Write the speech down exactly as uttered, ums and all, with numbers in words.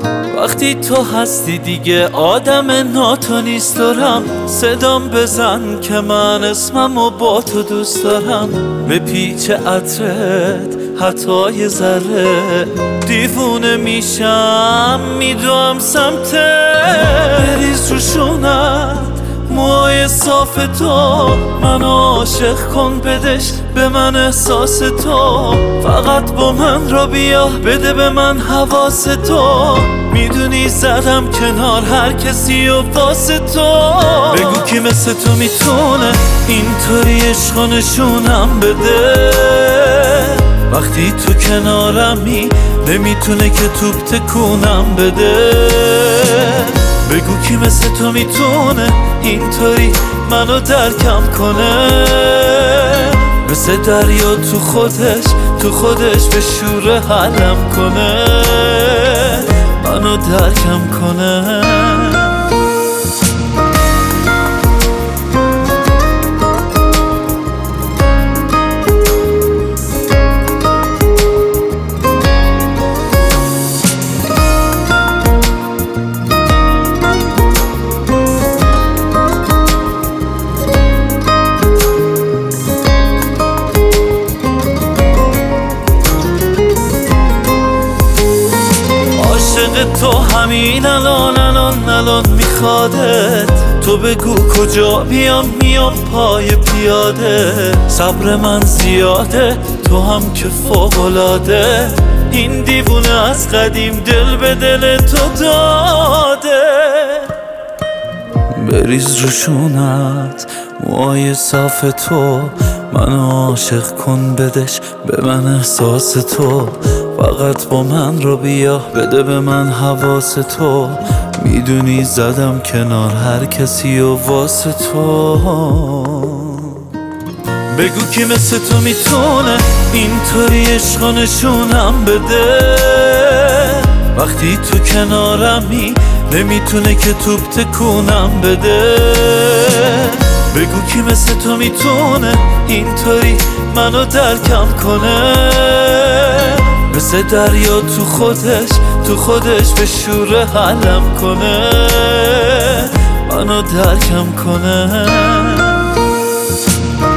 وقتی تو هستی دیگه آدم ناتو نیست دارم. صدام بزن که من اسممو با تو دوست دارم. به پیچ عطرت حتی یه ذره دیوونه میشم، میدوام سمتت. بریز رو شونت موهای صاف تو، منو عاشق کن بدش به من احساس تو. فقط با من را بیا بده به من حواس تو. میدونی زدم کنار هر کسی و واسه تو. بگو کی مثل تو میتونه اینطوری عشق و نشونم بده. وقتی تو کنارمی نمیتونه که توپ تکونم بده. بگو کی مثل تو میتونه اینطوری منو درکم کنه. مثل دریا تو خودش تو خودش به شور حلم کنه، منو درکم کنه. عاشق تو همین الان الان الان میخوادت. تو بگو کجا بیام میام پای پیاده. صبر من زیاده تو هم که فوق‌العاده. این دیوونه از قدیم دل به دل تو داده. بریز رو شونت موهای صاف تو، منو عاشق کن بدش به من احساس تو. فقط با من رو بیا بده به من حواس تو. میدونی زدم کنار هر کسی و واسه تو. بگو کی مثل تو میتونه اینطوری عشق و نشونم بده. وقتی تو کنارمی نمیتونه که توپ تکونم بده. بگو کی مثل تو میتونه اینطوری منو درکم کنه. مثل دریا تو خودش تو خودش به شور حلم کنه، منو درکم کنه.